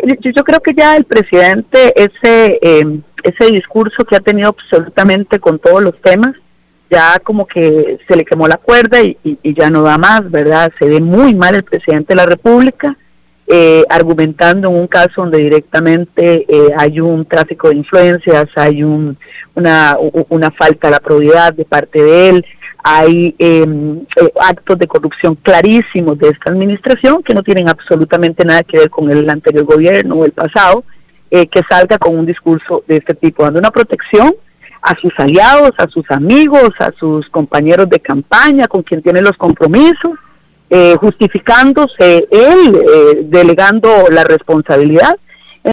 yo creo que ya el presidente, ese discurso que ha tenido absolutamente con todos los temas, ya como que se le quemó la cuerda y ya no da más, ¿verdad? Se ve muy mal el presidente de la República, argumentando en un caso donde directamente hay un tráfico de influencias, hay una falta de la probidad de parte de él, hay actos de corrupción clarísimos de esta administración que no tienen absolutamente nada que ver con el anterior gobierno o el pasado, que salga con un discurso de este tipo, dando una protección a sus aliados, a sus amigos, a sus compañeros de campaña, con quien tiene los compromisos, justificándose él, delegando la responsabilidad